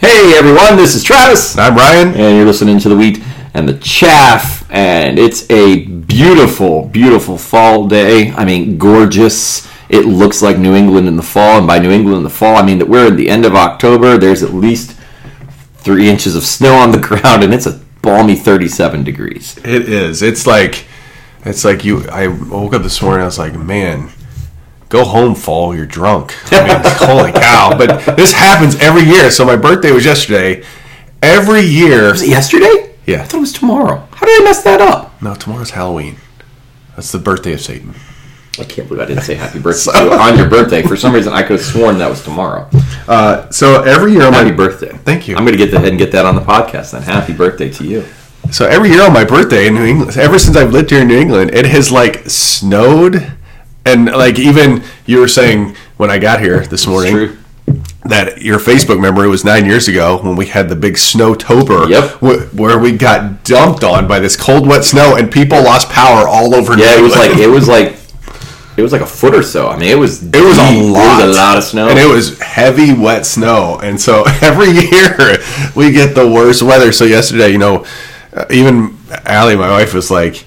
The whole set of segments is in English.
Hey everyone, this is Travis. I'm Ryan. And you're listening to The Wheat and the Chaff. And it's a beautiful, beautiful fall day. I mean, gorgeous. It looks like New England in the fall. And by New England in the fall, I mean that we're at the end of October. There's at least 3 inches of snow on the ground, and it's a balmy 37 degrees. It is. It's like I woke up this morning, I was like, man, go home, fall, you're drunk. I mean, holy cow. But this happens every year. So my birthday was yesterday. Every year. Was it yesterday? Yeah. I thought it was tomorrow. How did I mess that up? No, tomorrow's Halloween. That's the birthday of Satan. I can't believe I didn't say happy birthday to you on your birthday. For some reason, I could have sworn that was tomorrow. So every year on Happy birthday. Thank you. I'm going to get ahead and get that on the podcast then. Happy birthday to you. So every year on my birthday in New England, ever since I've lived here in New England, it has like snowed. And like even you were saying when I got here this morning that your Facebook memory was 9 years ago when we had the big Snowtober, where we got dumped on by this cold, wet snow and people lost power all over. Yeah, New England. It was like a foot or so. I mean, it was a lot. It was a lot of snow, and it was heavy, wet snow. And so every year we get the worst weather. So yesterday, even Allie, my wife, was like,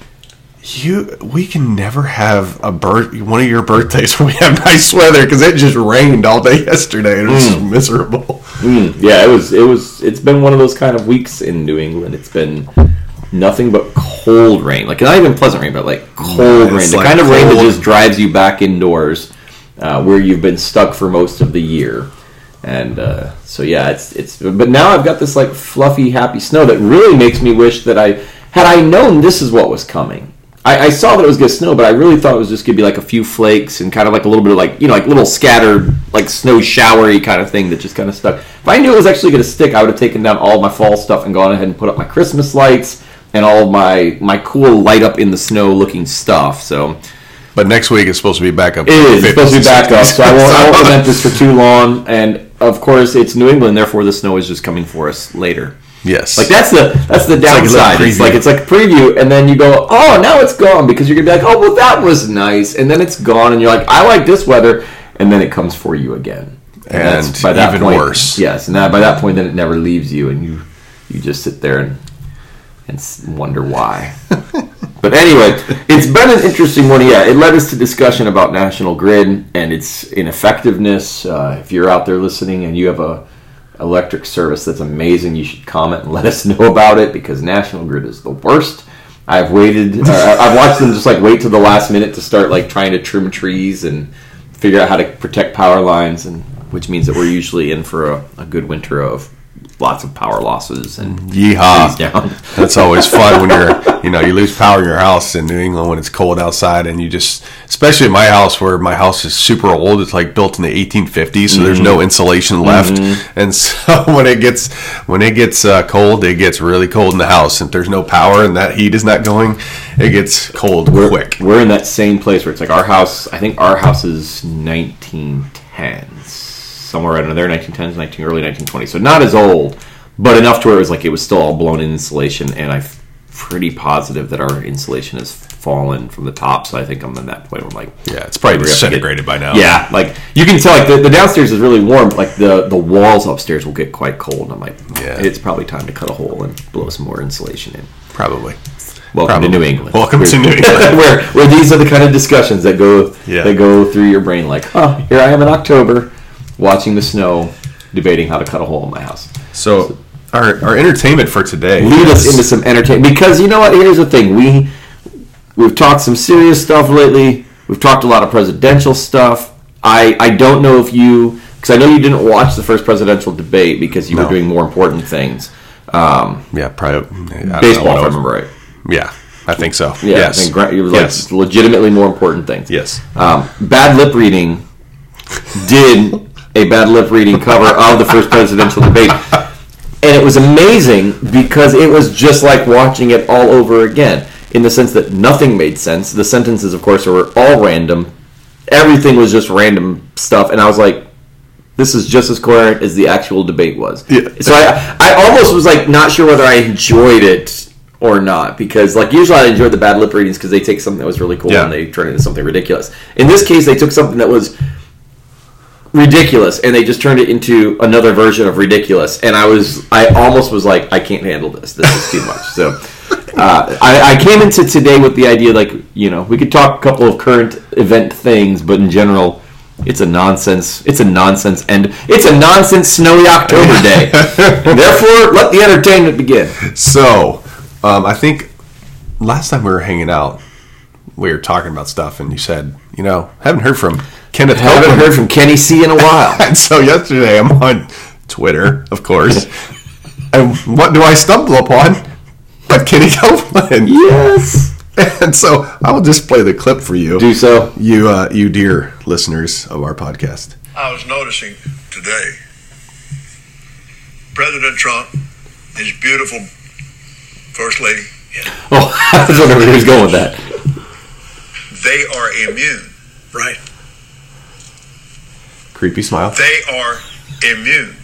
we can never have one of your birthdays when we have nice weather because it just rained all day yesterday and it was just miserable. Yeah, it's been one of those kind of weeks in New England. It's been nothing but cold rain, like not even pleasant rain, but like cold rain, the kind of rain that just drives you back indoors where you've been stuck for most of the year. And so yeah, it's but now I've got this like fluffy, happy snow that really makes me wish that had I known this is what was coming. I saw that it was going to snow, but I really thought it was just going to be like a few flakes and kind of like a little bit of like, like little scattered, like snow showery kind of thing that just kind of stuck. If I knew it was actually going to stick, I would have taken down all of my fall stuff and gone ahead and put up my Christmas lights and all of my cool light up in the snow looking stuff. So, but next week it's supposed to be back up. It is. It's supposed to be back up, so I won't prevent this for too long. And of course, it's New England, therefore the snow is just coming for us later. Yes, like that's the downside. It's like a preview, and then you go, oh, now it's gone because you're gonna be like, oh, well, that was nice, and then it's gone, and you're like, I like this weather, and then it comes for you again, and that's, by that even point, worse. Yes, and by that point, then it never leaves you, and you just sit there and wonder why. But anyway, it's been an interesting one. Yeah, it led us to discussion about National Grid and its ineffectiveness. If you're out there listening and you have a electric service that's amazing, you should comment and let us know about it because National Grid is the worst. I've watched them just like wait till the last minute to start like trying to trim trees and figure out how to protect power lines, and which means that we're usually in for a good winter of lots of power losses and yeehaw down. That's always fun when you lose power in your house in New England when it's cold outside, and you just, especially in my house where my house is super old, it's like built in the 1850s, so there's no insulation left, and so when it gets cold, it gets really cold in the house. If there's no power and that heat is not going, it gets cold quick. We're in that same place where it's like our house. I think our house is 1910s. Somewhere right in there, 1910s, early 1920s. So not as old, but enough to where it was still all blown in insulation, and I'm pretty positive that our insulation has fallen from the top, so I think I'm at that point where I'm like... Yeah, it's probably disintegrated by now. Yeah, like, you can tell, like, the downstairs is really warm, but, like, the walls upstairs will get quite cold, and I'm like, it's probably time to cut a hole and blow some more insulation in. Probably. Welcome to New England. Welcome to New England. where these are the kind of discussions that go through your brain, like, here I am in October, watching the snow, debating how to cut a hole in my house. So our entertainment for today lead us into some entertainment, because you know what? Here's the thing: we've talked some serious stuff lately. We've talked a lot of presidential stuff. I don't know if because I know you didn't watch the first presidential debate because you were doing more important things. Probably baseball, if I remember right. Yeah, I think so. Yeah, yes, I think it was legitimately more important things. Yes, bad lip reading did a bad lip reading cover of the first presidential debate. And it was amazing because it was just like watching it all over again, in the sense that nothing made sense. The sentences, of course, were all random. Everything was just random stuff. And I was like, this is just as coherent as the actual debate was. Yeah. So I almost was like not sure whether I enjoyed it or not, because like usually I enjoy the bad lip readings because they take something that was really cool and they turn it into something ridiculous. In this case, they took something that was ridiculous, and they just turned it into another version of ridiculous. And I almost was like, I can't handle this. This is too much. So I came into today with the idea, like, we could talk a couple of current event things, but in general, it's a nonsense snowy October day. Therefore, let the entertainment begin. So, I think last time we were hanging out, we were talking about stuff, and you said, haven't heard from Kenneth. Haven't heard from Kenny C in a while. And so yesterday, I'm on Twitter, of course, and what do I stumble upon? But Kenny Copeland. Yes. And so I will just play the clip for you. Do so. You dear listeners of our podcast. I was noticing today, President Trump, his beautiful First Lady. Oh, I was wondering where he was going with that. They are immune. Right. Creepy smile. They are immune.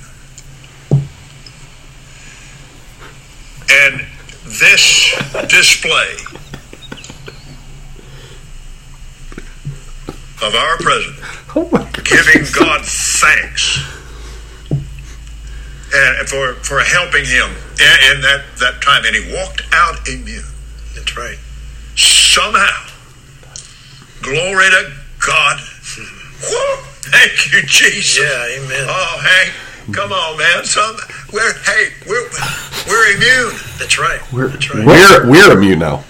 And this display of our president giving God thanks and for helping him in that time, and he walked out immune. That's right. Somehow, glory to God. Whoa, thank you, Jesus. Yeah, amen. Oh, Hank, come on, man. We're immune. That's right. That's right. We're immune now.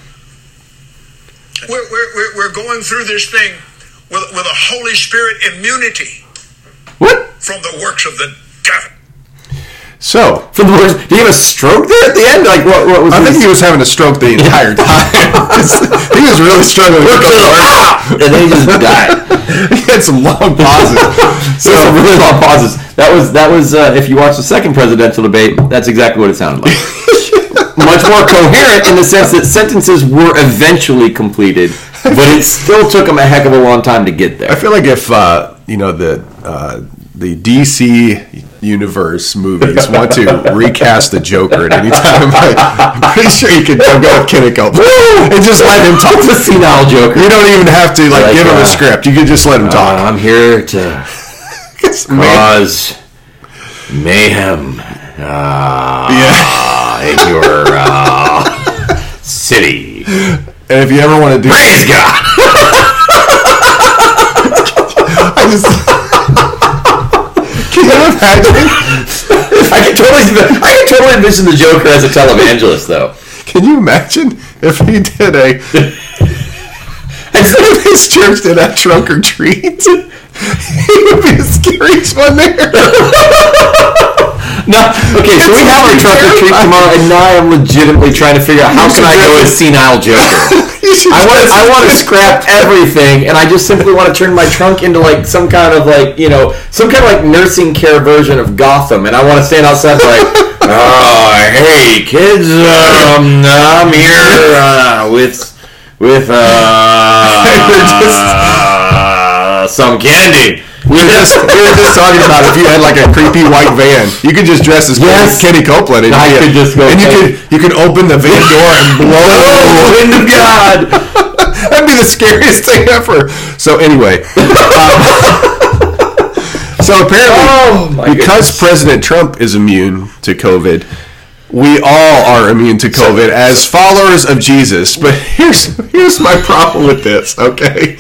We're going through this thing with a Holy Spirit immunity. What? From the works of the devil. So, from the works, did he have a stroke there at the end? Like what was? I think he was having a stroke the entire time. He was really struggling with the and then he just died. He had some long pauses. Some really long pauses. That was if you watch the second presidential debate, that's exactly what it sounded like. Much more coherent in the sense that sentences were eventually completed, but it still took him a heck of a long time to get there. I feel like if the DC universe movies want to recast the Joker at any time, I'm pretty sure you could go with Kenny Copeland and just let him talk. The senile Joker. You don't even have to give him a script. You can just let him talk. I'm here to cause mayhem in your city. And if you ever want to do, praise God. Can you imagine? I can totally envision the Joker as a televangelist, though. Can you imagine if he did instead of his church did a trunk or treat, he would be the scariest one there. No, okay, so we have our trunk or treat tomorrow, and now I'm legitimately trying to figure out how can I go as senile Joker. I want to scrap everything, and I just simply want to turn my trunk into some kind of nursing care version of Gotham, and I want to stand outside hey kids, I'm here with some candy. We were just talking about if you had a creepy white van, you could just dress as Kenny Copeland, and you could open the van door and blow the wind of God. That'd be the scariest thing ever. So anyway, so apparently, because President Trump is immune to COVID, we all are immune to COVID as followers of Jesus. But here's my problem with this. Okay.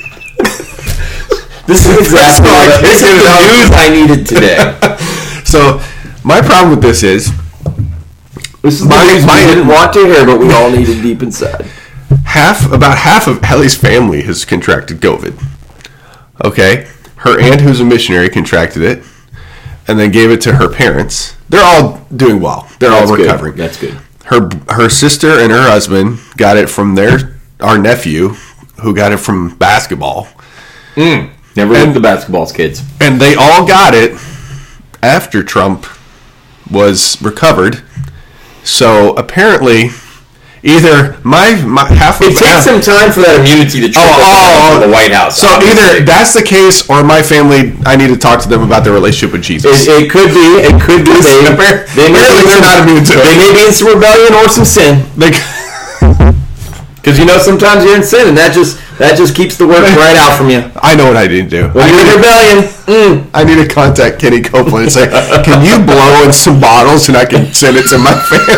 This is exactly the news I needed today. So, my problem with this is the news we didn't want to hear, but we all needed deep inside. About half of Ellie's family has contracted COVID. Okay? Her aunt, who's a missionary, contracted it and then gave it to her parents. They're all doing well. They're all recovering. That's good. Her sister and her husband got it from our nephew, who got it from basketball. Never leave the basketballs, kids. And they all got it after Trump was recovered. So apparently, either it takes some time for that immunity to trickle the White House. So either that's the case, or my family, I need to talk to them about their relationship with Jesus. It could be. It could be. They're not immune to it. They may be in some rebellion or some sin. Because sometimes you're in sin, and that That just keeps the work right out from you. I know what I need to do. When you're in rebellion, I need to contact Kenny Copeland and say, can you blow in some bottles and I can send it to my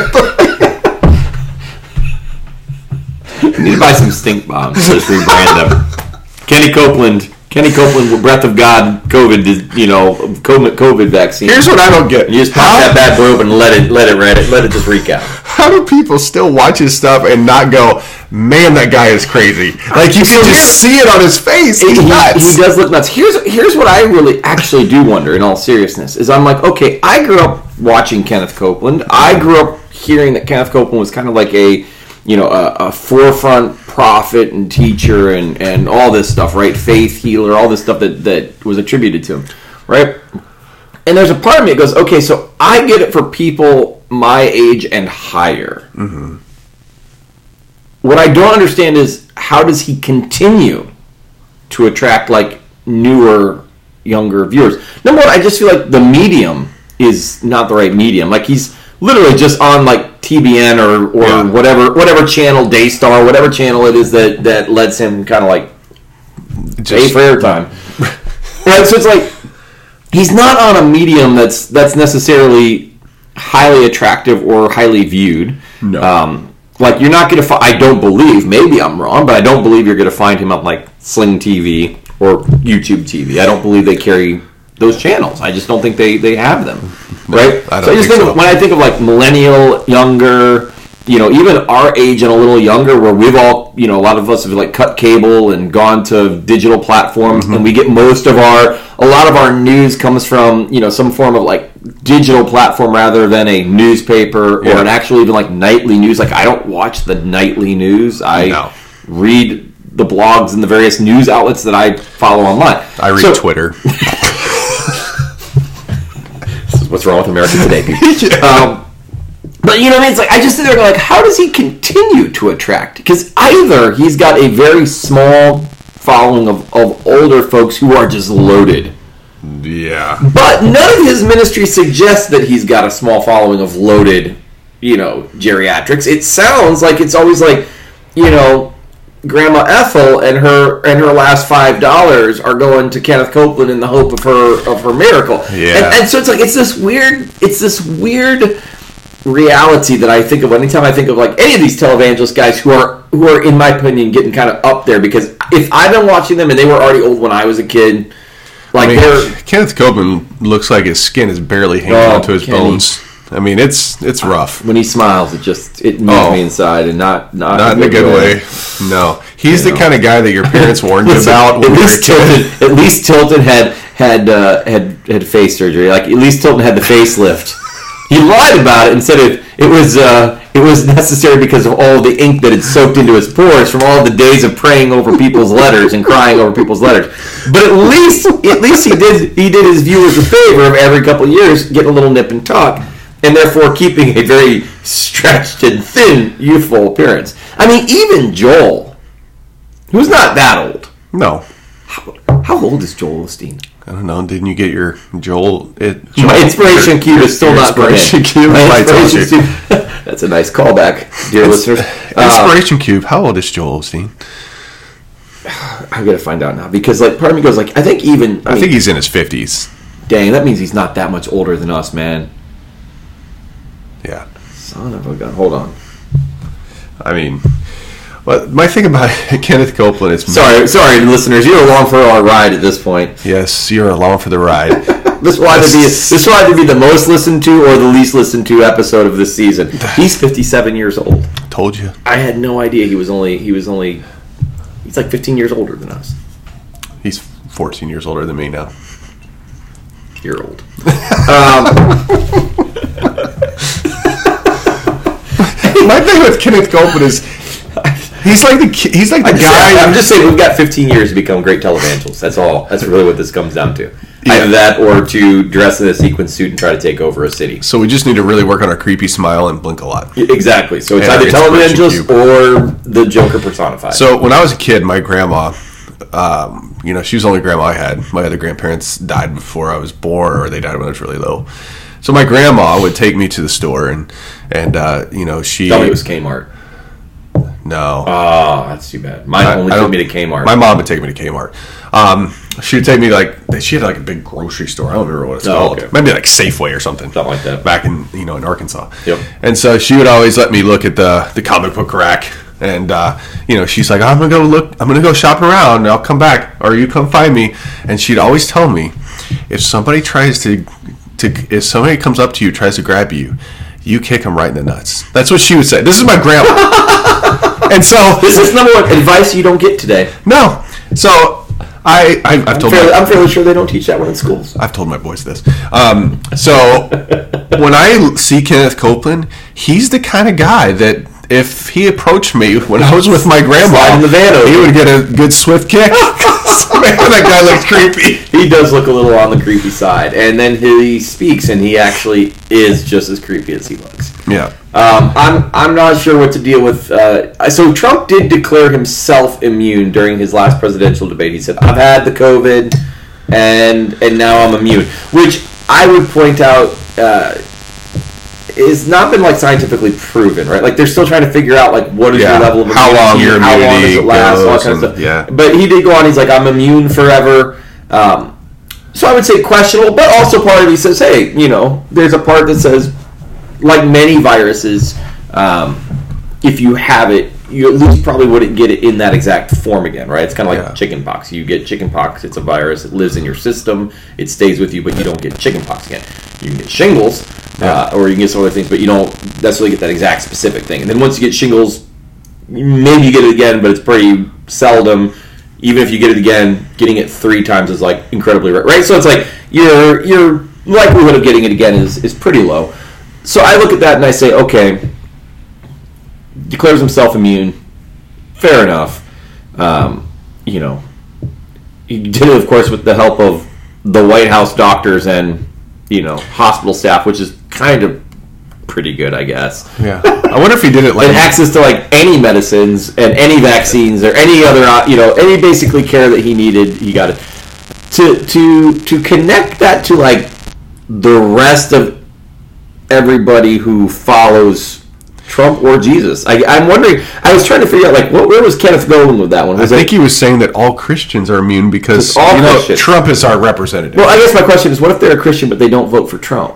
family? you need to buy some stink bombs. Just rebrand them. Kenny Copeland, Breath of God, COVID vaccine. Here's what I don't get. You just pop that bad boy open and let it just reek out. How do people still watch his stuff and not go, man, that guy is crazy? Like, you can just see it on his face. He's nuts. He does look nuts. Here's what I really actually do wonder, in all seriousness, is I'm like, okay, I grew up watching Kenneth Copeland. I grew up hearing that Kenneth Copeland was kind of like a forefront prophet and teacher and all this stuff, right? Faith healer, all this stuff that was attributed to him, right? And there's a part of me that goes, okay, so I get it for people my age and higher. Mm-hmm. What I don't understand is, how does he continue to attract, like, newer, younger viewers? Number one, I just feel like the medium is not the right medium. Like, he's literally just on, like, TBN or whatever channel, Daystar, whatever channel it is that lets him kind of, like, pay for airtime. Right? So it's like, he's not on a medium that's necessarily highly attractive or highly viewed. No. Like, you're not going to find, I don't believe, maybe I'm wrong, but I don't believe you're going to find him on, like, Sling TV or YouTube TV. I don't believe they carry those channels. I just don't think they have them. Right? I just think when I think of, like, millennial, younger, even our age and a little younger, where we've all, a lot of us have, like, cut cable and gone to digital platforms, and we get a lot of our news comes from, some form of, like, digital platform rather than a newspaper or an actual even, like, nightly news. Like, I don't watch the nightly news. I read the blogs and the various news outlets that I follow online. I read Twitter. This is what's wrong with America today, people. But you know what I mean? It's like, I just sit there and go, like, how does he continue to attract? Because either he's got a very small following of older folks who are just loaded. Yeah. But none of his ministry suggests that he's got a small following of loaded, geriatrics. It sounds like it's always like, Grandma Ethel and her last $5 are going to Kenneth Copeland in the hope of her miracle. Yeah. And so it's like it's this weird reality that I think of anytime I think of, like, any of these televangelist guys who are in my opinion getting kind of up there, because if I've been watching them and they were already old when I was a kid, like, Kenneth Copeland looks like his skin is barely hanging onto his bones. I mean, it's rough. When he smiles, it moves me inside, and not in a good way. No, he's the kind of guy that your parents warned you about when you were a kid. At least Tilton had face surgery. Like, at least Tilton had the facelift. He lied about it and said it was necessary because of all the ink that had soaked into his pores from all the days of praying over people's letters and crying over people's letters. But at least he did his viewers a favor of every couple of years getting a little nip and tuck, and therefore keeping a very stretched and thin, youthful appearance. I mean, even Joel, who's not that old. No. How old is Joel Osteen? I don't know. Didn't you get your Joel? My inspiration cube is still not inspiration cube. That's a nice callback, dear listeners. Inspiration cube. How old is Joel Osteen? I gotta find out now, because, like, part of me goes, like, I think he's in his 50s. Dang, that means he's not that much older than us, man. Yeah. Son of a gun. Hold on. I mean, well, my thing about Kenneth Copeland is... Sorry, listeners. You're along for our ride at this point. Yes, you're along for the ride. This will either be the most listened to or the least listened to episode of this season. He's 57 years old. Told you. I had no idea he's like 15 years older than us. He's 14 years older than me now. You're old. My thing with Kenneth Copeland is he's like the guy. I'm just saying we've got 15 years to become great televangelists. That's all. That's really what this comes down to. Yeah. Either that or to dress in a sequin suit and try to take over a city. So we just need to really work on our creepy smile and blink a lot. Exactly. So it's either televangelist or the Joker personified. So when I was a kid, my grandma, she was the only grandma I had. My other grandparents died before I was born, or they died when I was really low. So my grandma would take me to the store, and she... Tell me it was Kmart. No. Oh, that's too bad. Mine only took me to Kmart. My mom would take me to Kmart. She would take me she had like a big grocery store. I don't remember what it's called. Okay. Maybe like Safeway or something. Something like that. Back in Arkansas. Yep. And so she would always let me look at the comic book rack. And she's like, I'm gonna go shop around and I'll come back, or you come find me. And she'd always tell me, if somebody if somebody comes up to you, tries to grab you, you kick them right in the nuts. That's what she would say. This is my grandma. And so this is number one advice you don't get today. No. So I've told I'm fairly sure they don't teach that one in schools. I've told my boys this. So when I see Kenneth Copeland, he's the kind of guy that if he approached me when I was with my grandma, in the van over, he would get a good swift kick. Man, that guy looks creepy. He does look a little on the creepy side, and then he speaks, and he actually is just as creepy as he looks. Yeah. I'm not sure what to deal with. So Trump did declare himself immune during his last presidential debate. He said, "I've had the COVID, and now I'm immune," which I would point out is not been like scientifically proven, right? Like they're still trying to figure out like what is your level of immunity, how long your immunity how long does it last, all that kind of stuff. Yeah. But he did go on. He's like, "I'm immune forever." So I would say questionable, but also part of me says, hey, there's a part that says, like many viruses, if you have it, you at least probably wouldn't get it in that exact form again, right? It's kind of like chickenpox. You get chickenpox, it's a virus, it lives in your system, it stays with you, but you don't get chickenpox again. You can get shingles, or you can get some other things, but you don't necessarily get that exact specific thing. And then once you get shingles, maybe you get it again, but it's pretty seldom. Even if you get it again, getting it 3 times is like incredibly rare, right? So it's like your likelihood of getting it again is pretty low. So I look at that and I say, okay, declares himself immune. Fair enough. He did it, of course, with the help of the White House doctors and hospital staff, which is kind of pretty good, I guess. Yeah. I wonder if he did it like and access to like any medicines and any vaccines or any other any basically care that he needed, he got it. To connect that to like the rest of everybody who follows Trump or Jesus. I'm wondering. I was trying to figure out like where was Kenneth going with that one? I think he was saying that all Christians are immune because Trump is our representative. Well, I guess my question is, what if they're a Christian but they don't vote for Trump?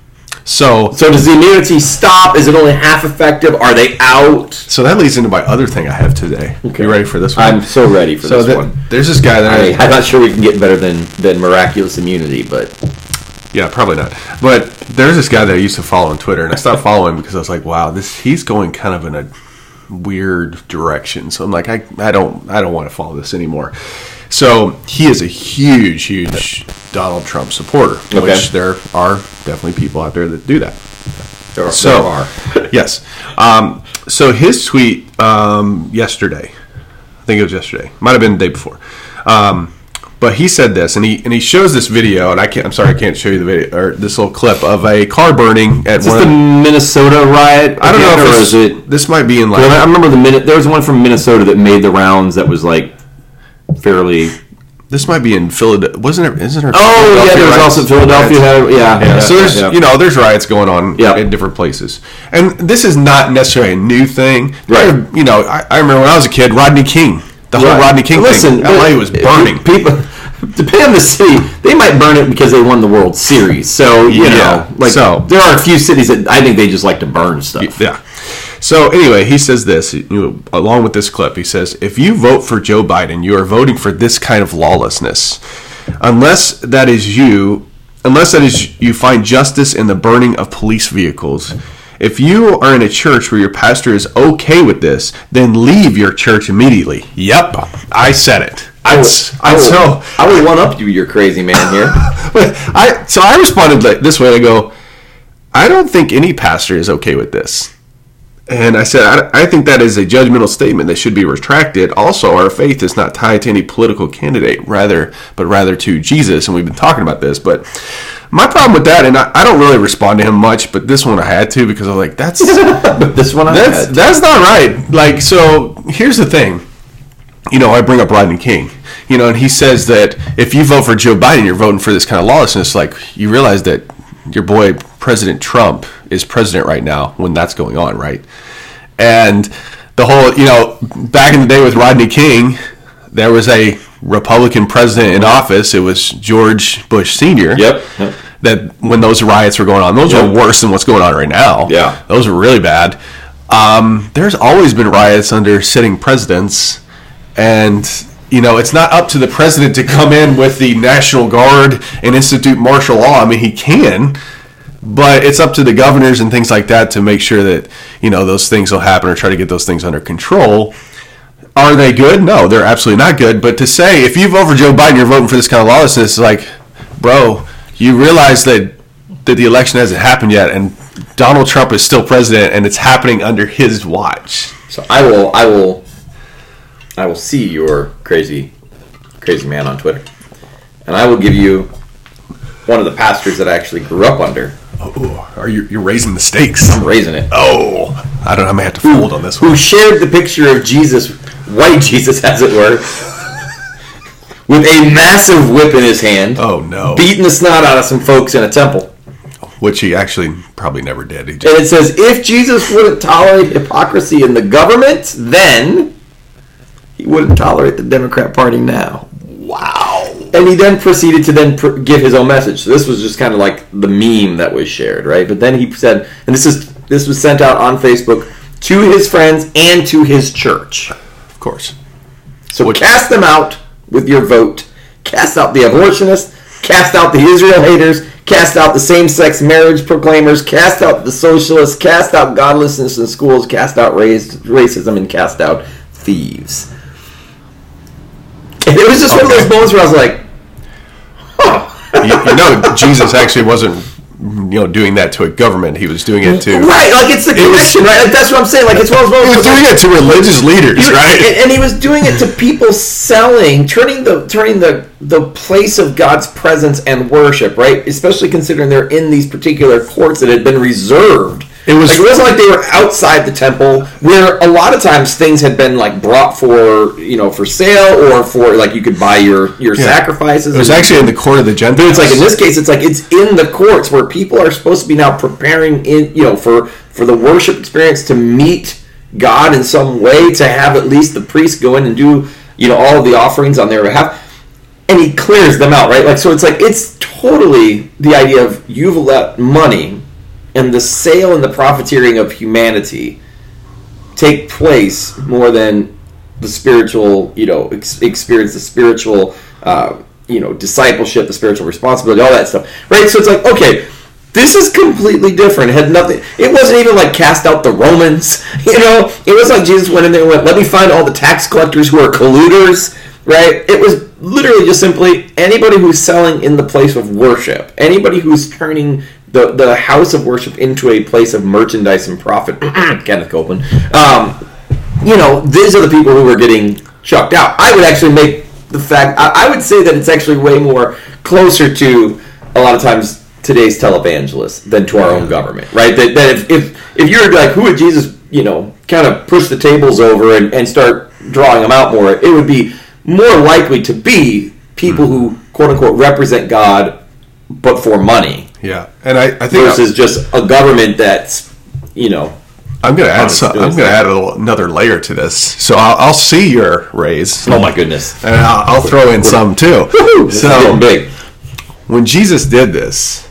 So does the immunity stop? Is it only half effective? Are they out? So that leads into my other thing I have today. Okay. You ready for this one? I'm so ready for this one. There's this guy that I'm not sure we can get better than miraculous immunity, but yeah, probably not. But there's this guy that I used to follow on Twitter, and I stopped following him because I was like, wow, he's going kind of in a weird direction. So I'm like, I don't want to follow this anymore. So he is a huge Donald Trump supporter, which there are definitely people out there that do that. There are. Yes. So his tweet yesterday, I think it was yesterday, might have been the day before. But he said this, and he shows this video, and I'm sorry I can't show you the video or this little clip of a car burning at is this the Minnesota riot? I don't know if is it. This might be in like. Well, I remember there was one from Minnesota that made the rounds that was like fairly. This might be in Philadelphia. Isn't there? Oh yeah, there was also Philadelphia. Yeah. So there's riots going on in different places, and this is not necessarily a new thing. Right. I remember when I was a kid, Rodney King. The whole Rodney King thing. LA was burning. People, depending on the city, they might burn it because they won the World Series. So, there are a few cities that I think they just like to burn stuff. Yeah. So, anyway, he says this, along with this clip. He says, if you vote for Joe Biden, you are voting for this kind of lawlessness. Unless that is you find justice in the burning of police vehicles. If you are in a church where your pastor is okay with this, then leave your church immediately. Yep, I said it. I will one up you, you're crazy man here. So I responded this way. I go, I don't think any pastor is okay with this. And I said, I think that is a judgmental statement that should be retracted. Also, our faith is not tied to any political candidate, but rather to Jesus. And we've been talking about this, but my problem with that, and I don't really respond to him much, but this one I had to because I was like, that's not right. Like, so here's the thing. I bring up Rodney King, and he says that if you vote for Joe Biden, you're voting for this kind of lawlessness. Like, you realize that your boy President Trump is president right now when that's going on, right? And the whole, back in the day with Rodney King, there was a Republican president in office. It was George Bush Sr. Yep. That when those riots were going on, those were worse than what's going on right now. Yeah. Those were really bad. There's always been riots under sitting presidents, and it's not up to the president to come in with the National Guard and institute martial law. I mean, he can, but it's up to the governors and things like that to make sure that those things will happen or try to get those things under control. Are they good? No, they're absolutely not good. But to say, if you vote for Joe Biden, you're voting for this kind of lawlessness, it's like, bro, you realize that the election hasn't happened yet, and Donald Trump is still president, and it's happening under his watch. So I will see your crazy man on Twitter, and I will give you one of the pastors that I actually grew up under. Oh, you're raising the stakes? I'm raising it. Oh, I don't know. I may have to fold on this one. Who shared the picture of Jesus, white Jesus, as it were, with a massive whip in his hand. Oh no! Beating the snot out of some folks in a temple. Which he actually probably never did. And it says, if Jesus wouldn't tolerate hypocrisy in the government, then he wouldn't tolerate the Democrat Party now. Wow. And he then proceeded to give his own message. So this was just kind of like the meme that was shared, right? But then he said, and this was sent out on Facebook to his friends and to his church. Of course. So cast them out with your vote. Cast out the abortionists. Cast out the Israel haters. Cast out the same-sex marriage proclaimers. Cast out the socialists. Cast out godlessness in schools. Cast out racism, and cast out thieves. And it was just one of those moments where I was like, huh. Jesus actually wasn't doing that to a government. He was doing it to... Right, like it's the connection, right? Like, that's what I'm saying. Like it's one of those moments. He was doing it to religious leaders, right? And he was doing it to people turning the place of God's presence and worship, right? Especially considering they're in these particular courts that had been reserved. It wasn't like they were outside the temple, where a lot of times things had been like brought for sale, or for like you could buy your sacrifices. It was actually in the court of the Gentiles. But it's like in this case, it's in the courts where people are supposed to be now preparing for the worship experience, to meet God in some way, to have at least the priest go in and do all of the offerings on their behalf. And he clears them out, right? Like, so it's totally the idea of you've let money and the sale and the profiteering of humanity take place more than the spiritual, experience, the spiritual, discipleship, the spiritual responsibility, all that stuff, right? So it's like, okay, this is completely different. It had nothing. It wasn't even like cast out the Romans, It was like Jesus went in there and went, let me find all the tax collectors who are colluders, right? It was literally just simply anybody who's selling in the place of worship, anybody who's turning the house of worship into a place of merchandise and profit. Kenneth Copeland. These are the people who are getting chucked out. I would actually make the fact, I would say that it's actually way more closer to a lot of times today's televangelists than to our own government, right? That if you're like, who would Jesus, kind of push the tables over and start drawing them out more, it would be more likely to be people who, quote unquote, represent God, but for money. Yeah, and I think versus just a government that's, I'm going to add another layer to this. So I'll see your raise. Oh my goodness! And I'll throw in some too. This is getting big. When Jesus did this,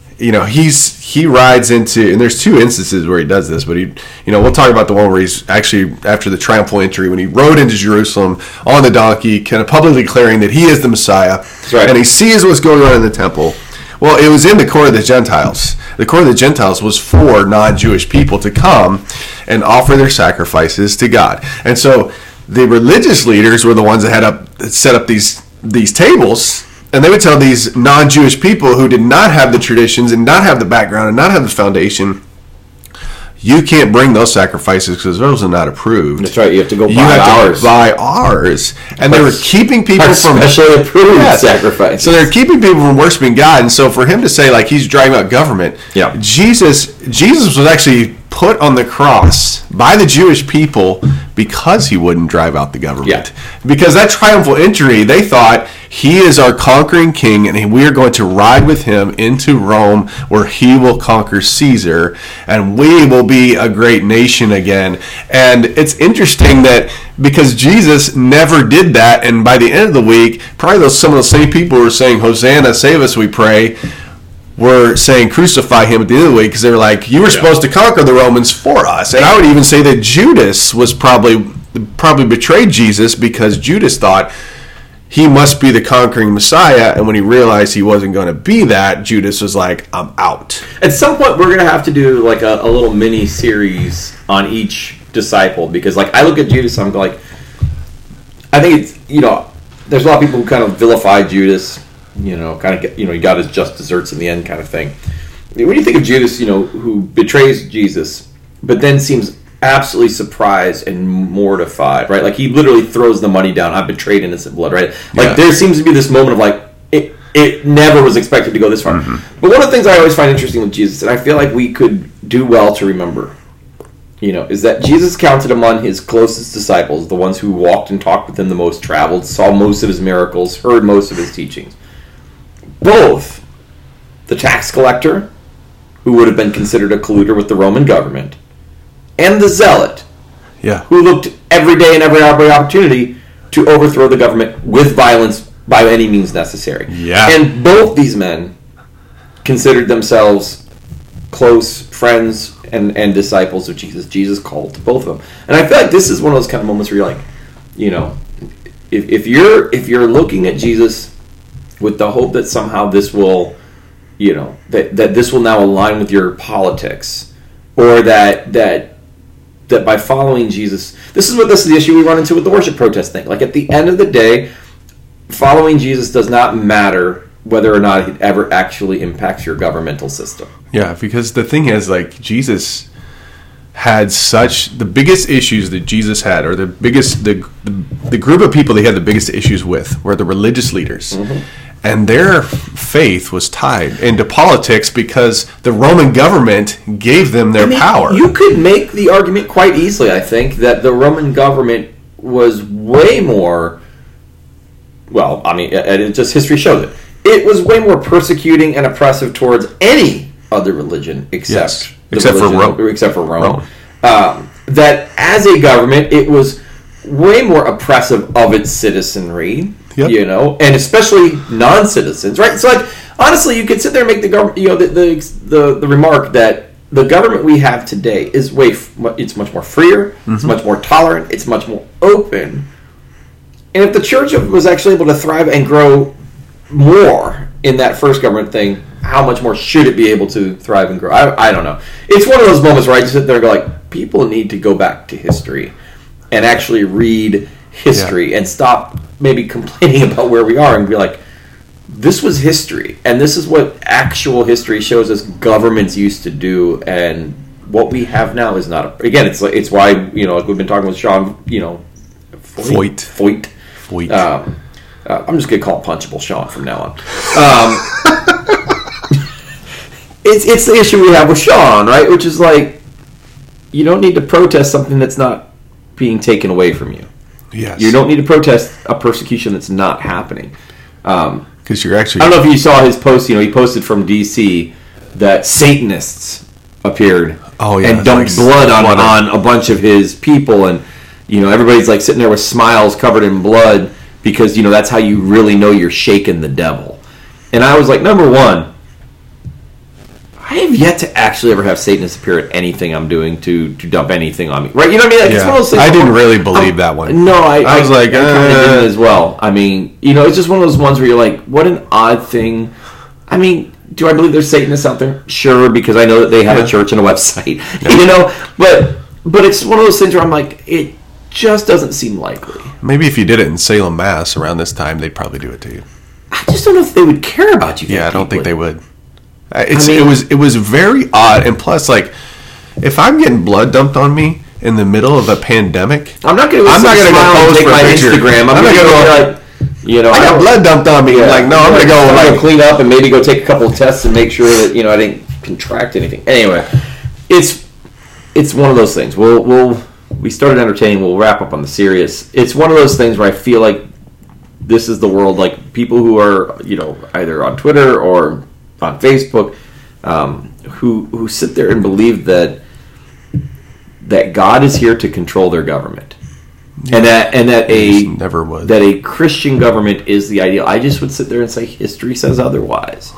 he rides into, and there's two instances where he does this, but we'll talk about the one where he's actually, after the triumphal entry, when he rode into Jerusalem on the donkey, kind of publicly declaring that he is the Messiah. That's right. And he sees what's going on in the temple. Well, it was in the court of the Gentiles. The court of the Gentiles was for non-Jewish people to come and offer their sacrifices to God. And so the religious leaders were the ones that set up these tables, and they would tell these non-Jewish people who did not have the traditions and not have the background and not have the foundation, you can't bring those sacrifices because those are not approved. That's right. You have to go buy ours. And they were keeping people from specially approved sacrifices. So they're keeping people from worshiping God. And so for him to say, like, he's driving out government, Jesus Jesus was actually put on the cross by the Jewish people because he wouldn't drive out the government. Yeah. Because that triumphal entry, they thought he is our conquering king, and we are going to ride with him into Rome, where he will conquer Caesar, and we will be a great nation again. And it's interesting that because Jesus never did that, and by the end of the week, probably some of the same people who were saying, Hosanna, save us, we pray, were saying crucify him at the end of the week, because they were like, you were supposed to conquer the Romans for us. And I would even say that Judas was probably betrayed Jesus, because Judas thought he must be the conquering Messiah, and when he realized he wasn't going to be that, Judas was like, I'm out. At some point, we're going to have to do like a little mini series on each disciple, because like I look at Judas, I'm like, I think it's, there's a lot of people who kind of vilify Judas, kind of get, he got his just desserts in the end kind of thing. When you think of Judas, who betrays Jesus, but then seems absolutely surprised and mortified, right? Like he literally throws the money down. I betrayed innocent blood, right? Like there seems to be this moment of like, it never was expected to go this far. Mm-hmm. But one of the things I always find interesting with Jesus, and I feel like we could do well to remember, is that Jesus counted among his closest disciples, the ones who walked and talked with him the most, traveled, saw most of his miracles, heard most of his teachings. Both the tax collector, who would have been considered a colluder with the Roman government, and the zealot, who looked every day and every opportunity to overthrow the government with violence by any means necessary. Yeah. And both these men considered themselves close friends and disciples of Jesus. Jesus called to both of them. And I feel like this is one of those kind of moments where you're like, if you're looking at Jesus with the hope that somehow this will, that this will now align with your politics, or that by following Jesus, this is the issue we run into with the worship protest thing. Like at the end of the day, following Jesus does not matter whether or not it ever actually impacts your governmental system. Yeah, because the thing is, like, Jesus had the biggest issues that Jesus had, or the group of people that he had the biggest issues with were the religious leaders. Mm-hmm. And their faith was tied into politics because the Roman government gave them their power. You could make the argument quite easily, I think, that the Roman government was way more, just history shows it. It was way more persecuting and oppressive towards any other religion except for Rome. That as a government, it was way more oppressive of its citizenry. Yep. And especially non-citizens, right? So, like, honestly, you could sit there and make the government, the remark that the government we have today is it's much more freer, mm-hmm. It's much more tolerant, it's much more open. And if the church was actually able to thrive and grow more in that first government thing, how much more should it be able to thrive and grow? I don't know. It's one of those moments where I just sit there and go like, people need to go back to history and actually read history and stop maybe complaining about where we are and be like, this was history, and this is what actual history shows us governments used to do, and what we have now is not. Again, it's why like we've been talking with Sean, Foyt. I'm just gonna call it Punchable Sean from now on. It's the issue we have with Sean, right? Which is like, you don't need to protest something that's not being taken away from you. Yes. You don't need to protest a persecution that's not happening. Because you're actually... I don't know if you saw his post. He posted from D.C. that Satanists appeared and dumped blood on a bunch of his people. And, everybody's like sitting there with smiles covered in blood because, that's how you really know you're shaking the devil. And I was like, number one, I have yet to actually ever have Satanists appear at anything I'm doing to dump anything on me. Right? You know what I mean? Like, it's one of those things. I didn't really believe that one. No, I was like, I kind of didn't as well. I mean, it's just one of those ones where you're like, what an odd thing. I mean, do I believe there's Satanists out there? Sure, because I know that they have a church and a website. Yeah. But it's one of those things where I'm like, it just doesn't seem likely. Maybe if you did it in Salem, Mass around this time, they'd probably do it to you. I just don't know if they would care about you. Yeah, I don't think they would. It was very odd, and plus, like, if I'm getting blood dumped on me in the middle of a pandemic, I'm not going to go post my Instagram. I'm not going to go like, I got blood dumped on me. Like, no, I'm going to go clean up and maybe go take a couple of tests and make sure that I didn't contract anything. Anyway, it's one of those things. We started entertaining. We'll wrap up on the serious. It's one of those things where I feel like this is the world. Like people who are either on Twitter or on Facebook, who sit there and believe that God is here to control their government. Yeah. And that a Christian government is the ideal. I just would sit there and say history says otherwise,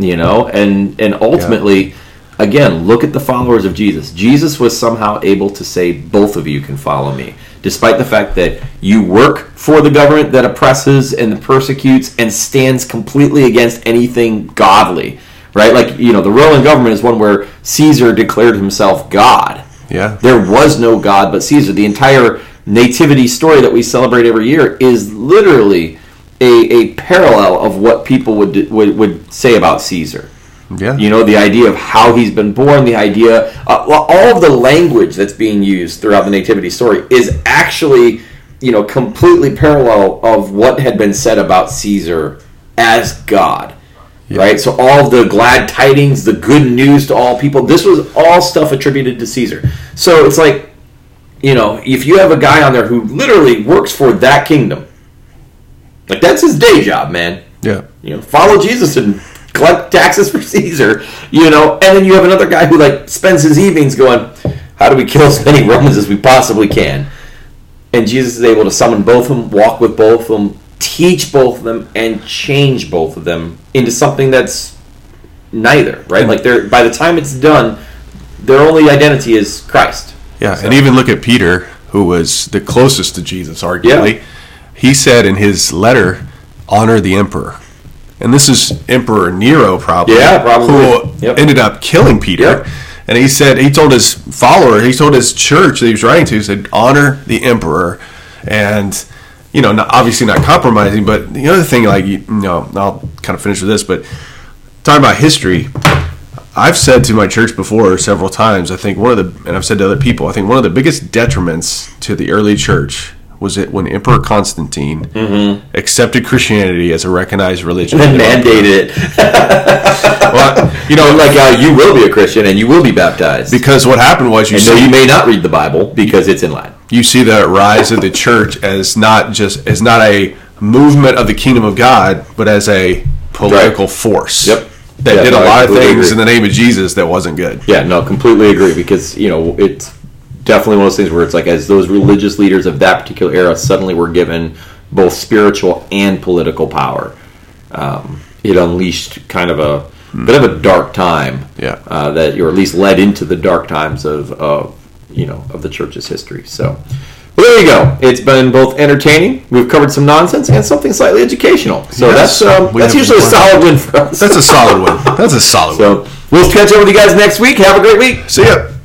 and ultimately, again, look at the followers of Jesus. Jesus was somehow able to say, both of you can follow me, despite the fact that you work for the government that oppresses and persecutes and stands completely against anything godly, right? Like, the Roman government is one where Caesar declared himself God. Yeah. There was no God but Caesar. The entire nativity story that we celebrate every year is literally a parallel of what people would say about Caesar. Yeah. The idea of how he's been born, the idea, all of the language that's being used throughout the nativity story is actually, completely parallel of what had been said about Caesar as God. Yeah. Right? So all of the glad tidings, the good news to all people, this was all stuff attributed to Caesar. So it's like, if you have a guy on there who literally works for that kingdom, like that's his day job, man. Yeah. Follow Jesus and collect taxes for Caesar, and then you have another guy who spends his evenings going, how do we kill as many Romans as we possibly can? And Jesus is able to summon both of them, walk with both of them, teach both of them, and change both of them into something that's neither, right? Like by the time it's done, their only identity is Christ. Yeah, so. And even look at Peter, who was the closest to Jesus, arguably. Yeah. He said in his letter, honor the emperor. And this is Emperor Nero, probably. Yeah, probably. Who ended up killing Peter. Yep. And he told his follower, he told his church that he was writing to, he said, honor the emperor. And, obviously not compromising, but the other thing, I'll kind of finish with this, but talking about history, I've said to my church before several times, and I've said to other people, I think one of the biggest detriments to the early church was it when Emperor Constantine accepted Christianity as a recognized religion. And mandated it. Well, you will be a Christian and you will be baptized. Because what happened was you may not read the Bible because it's in Latin. You see the rise of the church as not a movement of the kingdom of God, but as a political force. Yep. That did a lot of things in the name of Jesus that wasn't good. Yeah, no, completely agree, because, it's definitely one of those things where it's like, as those religious leaders of that particular era suddenly were given both spiritual and political power, it unleashed kind of a bit of a dark time. Yeah. Or at least led into the dark times of the church's history. So, well, there you go. It's been both entertaining. We've covered some nonsense and something slightly educational. So that's usually a solid win for us. That's a solid win. That's a solid win. So we'll catch up with you guys next week. Have a great week. See ya.